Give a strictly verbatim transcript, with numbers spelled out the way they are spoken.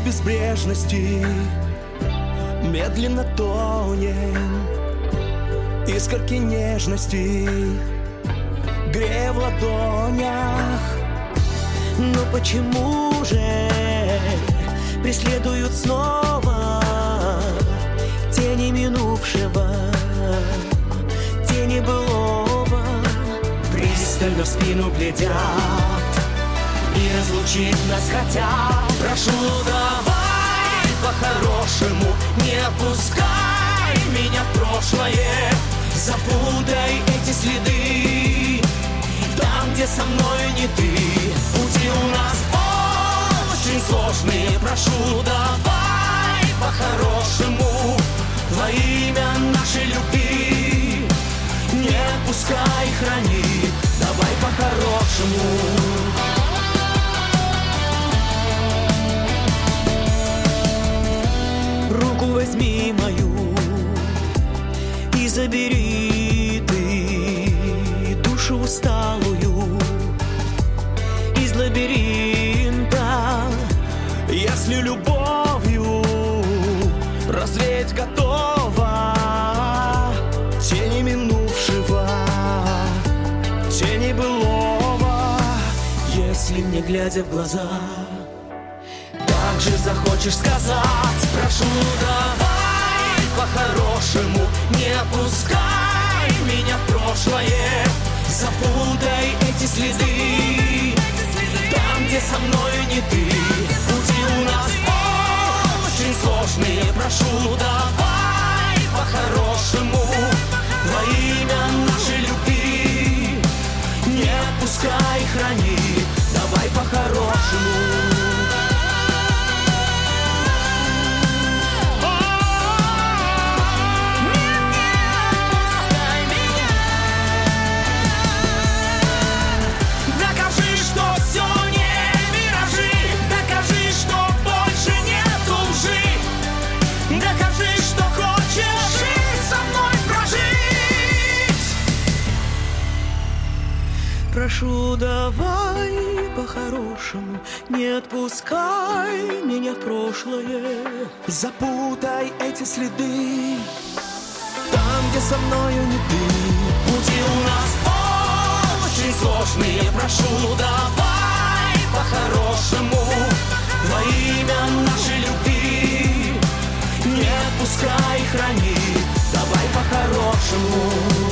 безбрежности медленно тонем, искорки нежности грея в ладонях. Но почему же преследуют снова тени минувшего, тени былого? Пристально в спину глядят и разлучить нас хотят. Прошу, давай по-хорошему, не опускай меня в прошлое, запутай эти следы там, где со мной не ты. Пути у нас очень сложные, прошу, давай по-хорошему, во имя нашей любви не отпускай, храни, давай по-хорошему. Руку возьми мою и забери ты душу усталую из лабиринта. Если любовью развеять готова тени минувшего, тени былого, если мне, глядя в глаза, так же захочешь сказать, прошу, давай по-хорошему, не опускай меня в прошлое, запутай эти следы там, где со мной не ты. Пути у нас очень сложные, прошу, давай по-хорошему, во имя нашей любви не отпускай, храни, давай по-хорошему. Прошу, давай по-хорошему, не отпускай меня в прошлое, запутай эти следы там, где со мною не ты. Пути у нас очень сложные, прошу, давай по-хорошему, во имя нашей любви не отпускай, храни, давай по-хорошему.